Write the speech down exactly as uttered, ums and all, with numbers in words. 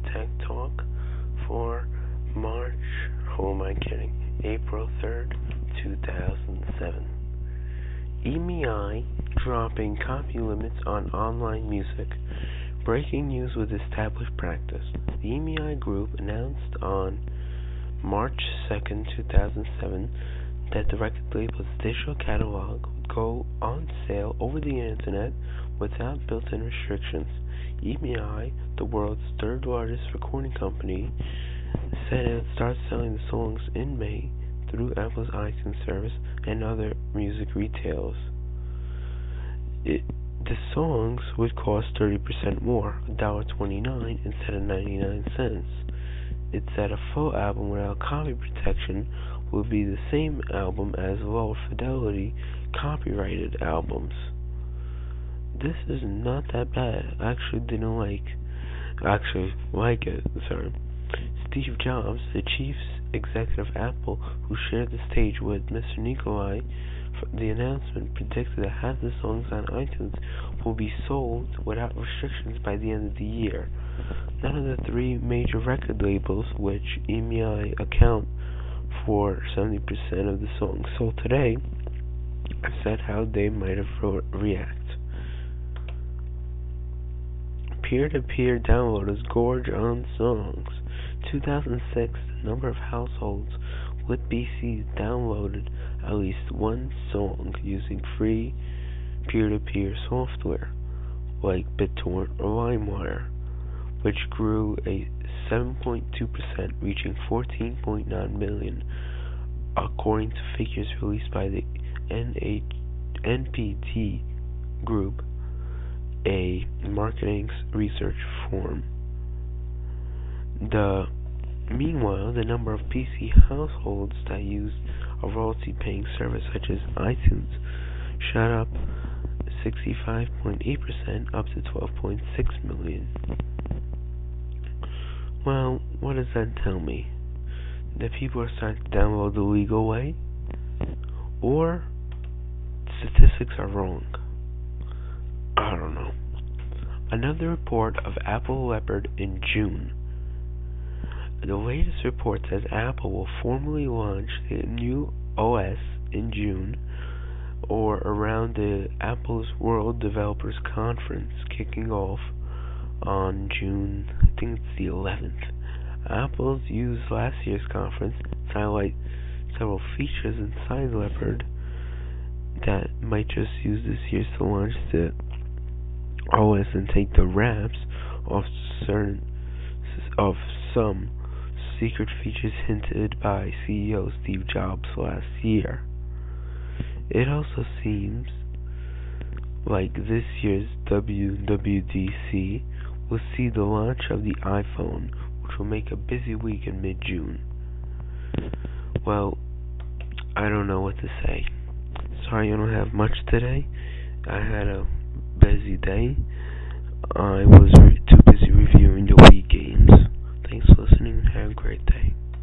Tech Talk for March, who am I kidding, April third, two thousand seven. E M I dropping copy limits on online music. Breaking news with established practice. The E M I Group announced on March second, two thousand seven that the record label's digital catalog would go on sale over the internet without built-in restrictions. E M I, the world's third largest recording company, said it would start selling the songs in May through Apple's iTunes service and other music retailers. It, the songs would cost thirty percent more, one dollar and twenty-nine cents instead of ninety-nine cents. It said a full album without copy protection will be the same album as lower fidelity copyrighted albums. This is not that bad. I actually didn't like, actually like it, sorry. Steve Jobs, the chief executive of Apple, who shared the stage with Mister Nicolai for the announcement, predicted that half the songs on iTunes will be sold without restrictions by the end of the year. None of the three major record labels, which E M I account for seventy percent of the songs sold today, have said how they might have re- react. Peer-to-peer downloaders gorge on songs. two thousand six, the number of households with P Cs downloaded at least one song using free peer-to-peer software like BitTorrent or LimeWire, which grew a seven point two percent, reaching fourteen point nine million, according to figures released by the N P D Group, a marketing research firm. The Meanwhile, the number of P C households that use a royalty-paying service such as iTunes shot up sixty-five point eight percent, up to twelve point six million. Well, what does that tell me? That people are starting to download the legal way? Or statistics are wrong? I don't know. Another report of Apple Leopard in June. The latest report says Apple will formally launch the new O S in June, or around the Apple's World Developers Conference kicking off on June, I think it's the eleventh. Apple's used last year's conference to highlight several features inside Leopard that might just use this year's to launch the O S and take the wraps off certain of some secret features hinted by C E O Steve Jobs last year. It also seems like this year's W W D C will see the launch of the iPhone, which will make a busy week in mid-June. Well, I don't know what to say. Sorry I don't have much today. I had a busy day. I was re- too busy reviewing the Wii games. Thanks for listening and have a great day.